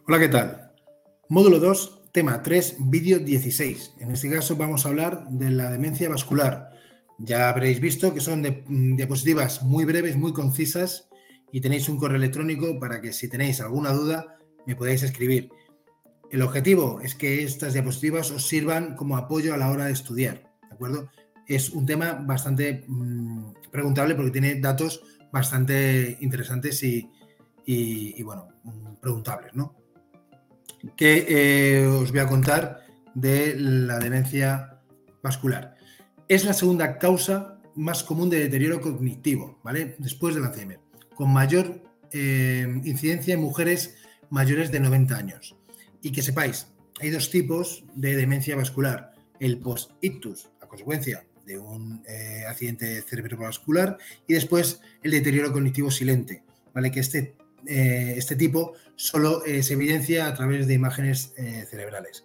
Hola, ¿qué tal? Módulo 2, tema 3, vídeo 16. En este caso vamos a hablar de la demencia vascular. Ya habréis visto que son diapositivas muy breves, muy concisas y tenéis un correo electrónico para que si tenéis alguna duda me podáis escribir. El objetivo es que estas diapositivas os sirvan como apoyo a la hora de estudiar, ¿de acuerdo? Es un tema bastante preguntable porque tiene datos bastante interesantes y bueno, preguntables, ¿no? Que os voy a contar de la demencia vascular. Es la segunda causa más común de deterioro cognitivo, ¿vale? Después del Alzheimer, con mayor incidencia en mujeres mayores de 90 años. Y que sepáis, hay dos tipos de demencia vascular. El post-ictus, a consecuencia de un accidente cerebrovascular, y después el deterioro cognitivo silente, ¿vale? Que este tipo solo se evidencia a través de imágenes cerebrales.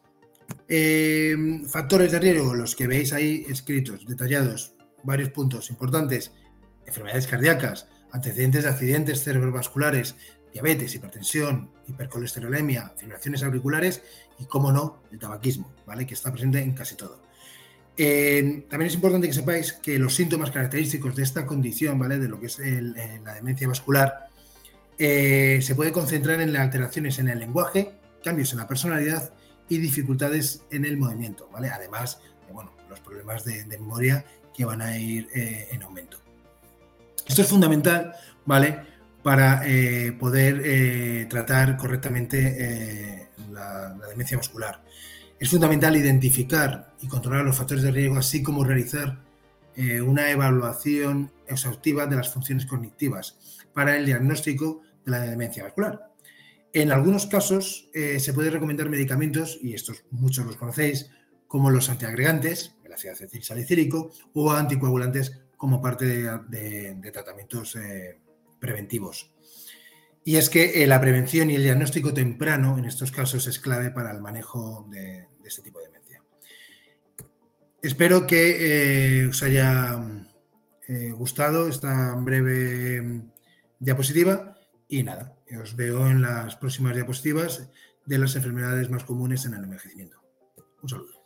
Factores de riesgo, los que veis ahí escritos, detallados, varios puntos importantes: enfermedades cardíacas, antecedentes de accidentes cerebrovasculares, diabetes, hipertensión, hipercolesterolemia, fibrilaciones auriculares y, como no, el tabaquismo, ¿vale? Que está presente en casi todo. También es importante que sepáis que los síntomas característicos de esta condición, ¿vale? De lo que es la demencia vascular, se puede concentrar en las alteraciones en el lenguaje, cambios en la personalidad y dificultades en el movimiento, ¿vale? Además de, bueno, los problemas de memoria que van a ir en aumento. Esto es fundamental, ¿vale? Para poder tratar correctamente la demencia vascular. Es fundamental identificar y controlar los factores de riesgo, así como realizar una evaluación exhaustiva de las funciones cognitivas para el diagnóstico de la demencia vascular. En algunos casos se puede recomendar medicamentos, y estos muchos los conocéis, como los antiagregantes, el ácido acetilsalicílico, o anticoagulantes como parte de tratamientos preventivos. Y es que la prevención y el diagnóstico temprano en estos casos es clave para el manejo de este tipo de demencia. Espero que os haya gustado esta breve diapositiva y nada, os veo en las próximas diapositivas de las enfermedades más comunes en el envejecimiento. Un saludo.